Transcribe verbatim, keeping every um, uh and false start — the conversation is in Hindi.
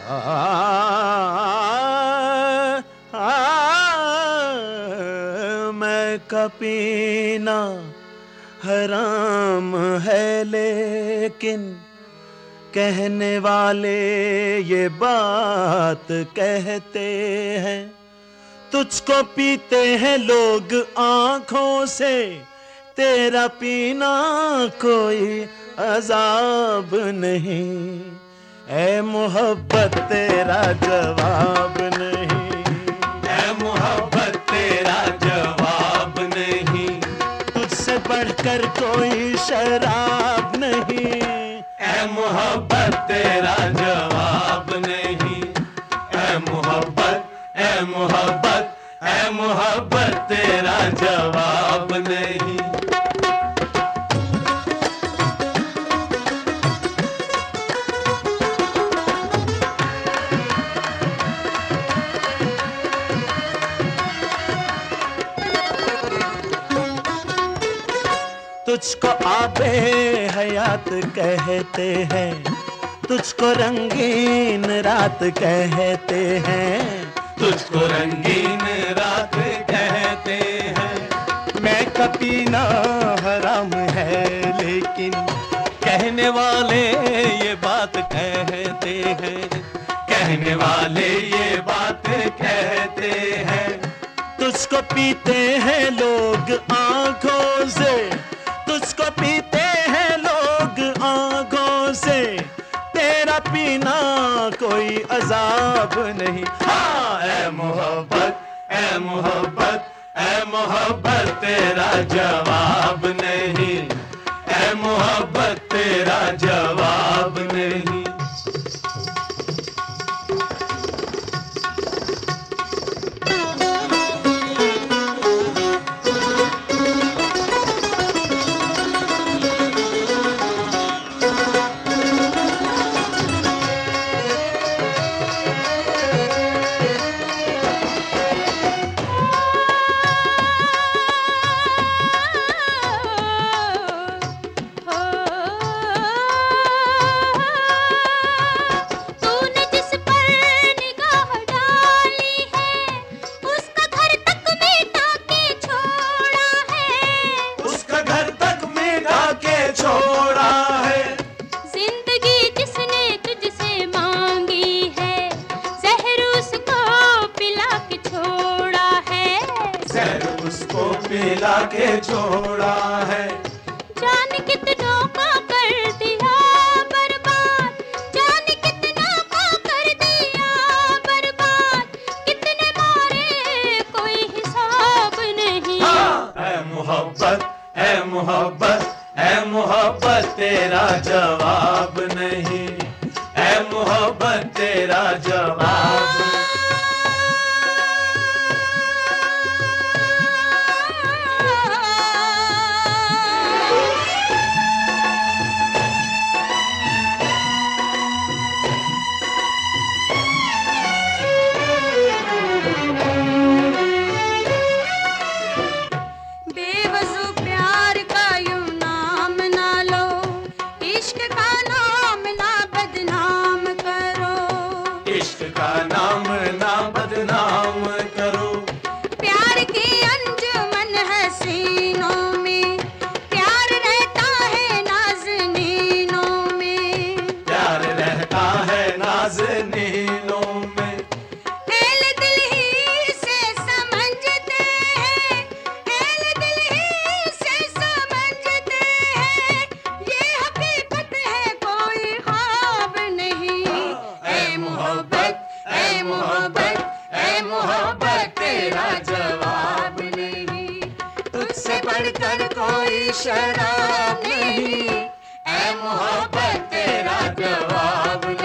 आ, आ, मैं का पीना हराम है लेकिन कहने वाले ये बात कहते हैं। तुझको पीते हैं लोग आंखों से, तेरा पीना कोई अजाब नहीं। ऐ मोहब्बत तेरा जवाब नहीं, ऐ मोहब्बत तेरा जवाब नहीं। तुझसे बढ़कर कोई शराब नहीं। ऐ मोहब्बत तेरा जवाब नहीं। ऐ मोहब्बत, ऐ मोहब्बत, ऐ मोहब्बत तेरा जवाब नहीं। तुझको आबे हयात कहते हैं, तुझको रंगीन रात कहते हैं। तुझको रंगीन रात कहते हैं। मैं का पीना हराम है लेकिन कहने वाले ये बात कहते हैं। कहने वाले ये बात कहते हैं। तुझको पीते हैं लोग आंखों से, तुझको पीते हैं लोग आंखों से, तेरा पीना कोई अजाब नहीं। हाँ, ऐ मोहब्बत, ऐ मोहब्बत, ऐ मोहब्बत तेरा जवाब नहीं। ऐ मोहब्बत तेरा जवाब नहीं। छोड़ा है जिंदगी जिसने तुझसे मांगी है, जहर उसको पिला के छोड़ा है। जहर उसको पिला के छोड़ा है। जान कितनों को कर दिया बर्बाद, जान कितनों को कर दिया बर्बाद, कितने मारे कोई हिसाब नहीं। हाँ, ऐ मोहब्बत, ऐ मोहब्बत, ऐ मोहब्बत तेरा जवाब नहीं। ऐ मोहब्बत तेरा जवाब नहीं। बेवजू प्यार का यूं नाम ना लो, इश्क का नाम ना बदनाम करो। इश्क का नाम ना बदनाम करो। प्यार की अंजुमन हसीनों में, प्यार रहता है नाज़नीनों में। प्यार रहता है नाज़नीनों में। एल दिल ही से समझते हैं, एल दिल ही से समझते हैं, ये हकीकत है कोई ख्वाब नहीं। ऐ मोहब्बत, ऐ मोहब्बत, ऐ मोहब्बत तेरा जवाब नहीं। तुझसे बढ़कर कोई शराब नहीं। ऐ मोहब्बत तेरा जवाब